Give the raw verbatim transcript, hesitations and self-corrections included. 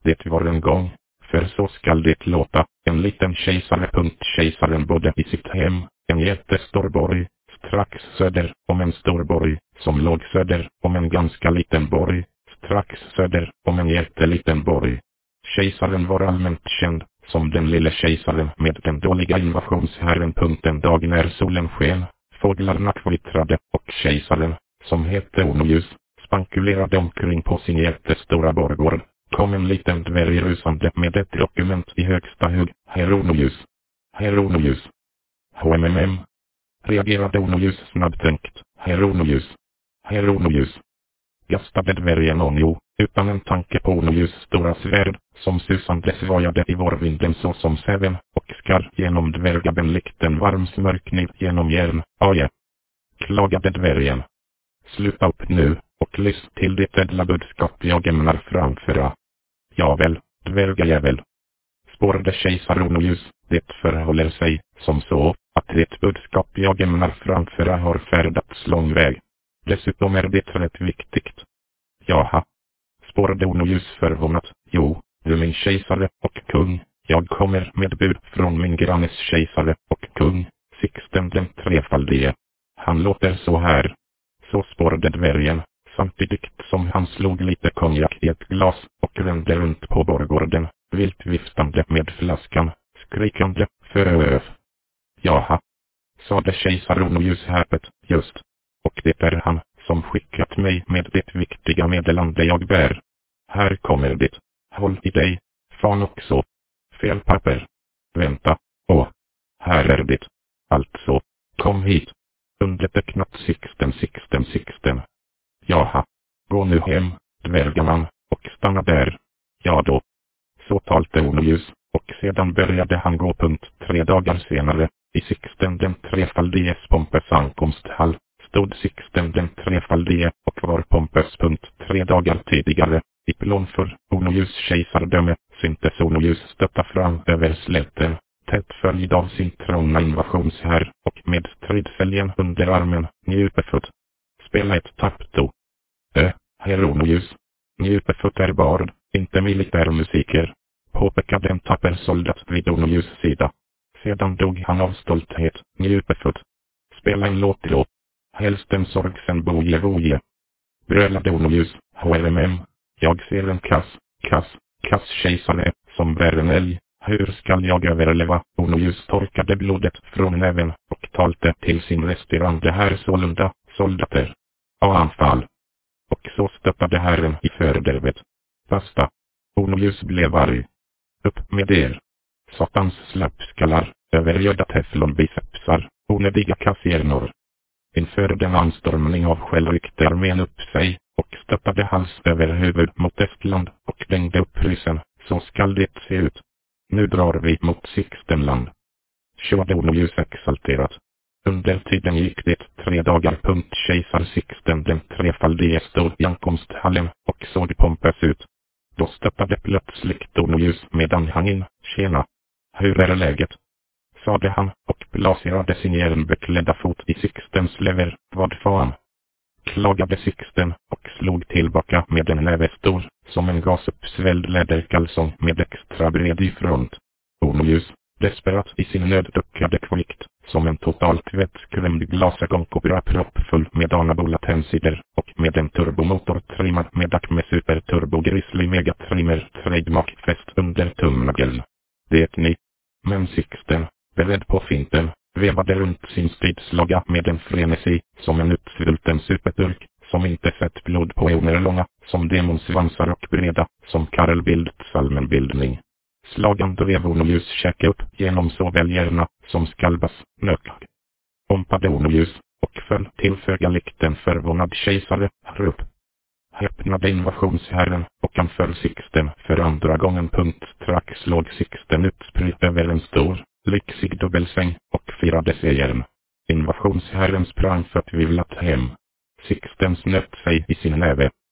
Det var en gång, för så skall det låta, en liten kejsare. Punkt. Kejsaren bodde i sitt hem, en jättestor borg, strax söder om en stor borg, som låg söder om en ganska liten borg, strax söder om en jätteliten borg. Kejsaren var allmänt känd som den lille kejsaren med den dåliga invasionsherren. En dag när solen sken, fåglarna kvittrade och kejsaren, som hette Onojus, spankulerade omkring på sin jättestora borggård, kom en liten dvärg rusande med ett dokument i högsta hugg. Herr Onojus. Herr Onojus. HMMM. Reagerade Onojus snabbtänkt. Herr Onojus. Herr Onojus. Gastade dvärgen Onjo, utan en tanke på Onojus stora svärd, som susande svajade i vårvinden så som säven, och skar genom dvärgaben likt en varm smörkniv genom järn. Aje. Klagade dvärgen. Sluta upp nu, och lyssna till det ädla budskap jag ämnar framföra. Javäl, dvärgajävel. Spårade kejsar Onojus, det förhåller sig som så, att det budskap jag ämnar framföra har färdats lång väg. Dessutom är det rätt viktigt. Jaha. Spårade Onojus förvånat. Jo, du min kejsare och kung, jag kommer med bud från min grannes kejsare och kung, Sixten den trefaldige. Han låter så här. Så spårade dvärgen, samtidigt som han slog lite konjak i ett glas och rände runt på borggården, vilt viftande med flaskan, skrikande föröv. Jaha. Sade kejsar Onojus häpet, just. Och det är han som skickat mig med det viktiga meddelande jag bär. Här kommer det. Håll i dig, fan också. Fel papper. Vänta. Åh. Här är det. Alltså, kom hit. Undertecknat Sixten Sixten Sixten. Jaha. Gå nu hem, dvärgaman, och stanna där. Ja då. Så talte Onojus, och sedan började han gå. Punkt. Tre dagar senare, i Sixten den trefaldiges Pompes ankomsthall, stod Sixten den trefaldige och var Pompes. Punkt. Tre dagar tidigare, i plån för Onojus kejsardöme, syntes Onojus stötta fram över slätten, tätt följd av sin trona invasionsherr, och med stridsälgen under armen, Njupefot. Spela ett tappto. Ö, herr Onojus. Njupefot är bard, inte militärmusiker, påpekade en tapper soldat vid Onojus sida. Sedan dog han av stolthet. Njupefot. Spela en låt då. Helst en sorgsen boje boje. Brölade Onojus. H M M. Jag ser en kass, kass, kass kejsare, som bär en älg. Hur skall jag överleva? Onojus torkade blodet från näven och talte till sin resterande här sålunda, soldater. A anfall. Och så stöttade herren i fördärvet. Basta. Onojus blev arg. Upp med er. Satans slappskallar, övergödda teflonbicepsar, onödiga kassernor. Inför den anstormning av självryckte armén upp sig, och stöttade hals över huvud mot Estland, och bängde upp ryssen. Så skall det se ut. Nu drar vi mot Sixtenland. Tjåde Onojus exalterat. Under tiden gick det tre dagar. Punkt. Kejsar Sixten den trefaldige stod i ankomsthallen och såg Pompes ut. Då stöttade plötsligt Onojus medan han in. Tjena. Hur är läget? Sade han och placerade sin järnbeklädda fot i Sixtens lever. Vad fan? Klagade Sixten och slog tillbaka med en näve stor, som en gasuppsvälld läderkalsong med extra bred i front. Onojus, desperat i sin nöd, duckade kvickt, som en totalt vettskrämd glasögonkobra proppfull med anabola tändsidor och med en turbomotor trimmad med Acme Super Turbo Grizzly Megatrimmer trademark fäst under tumnageln. Det ni. Men Sixten, beredd på finten, vevade runt sin stridslaga med en frenesi, som en utsvulten superturk, som inte sett blod på eoner långa, som demonsvansar och breda, som Karl Bildts allmänbildning. Slagan drev Onojus käke upp genom såväl hjärna som skalbas nöklag. Ompade Onojus, och föll till föga likt en förvånad kejsare, upp. Häpnade invasionsherren, och han föll Sixten för andra gången. Punkt. Strax låg Sixten utspridd över en stor, lyxig dubbelsäng, och firade segern. Invasionsherren sprang förtvivlat hem. Sixten snöt sig i sin näve,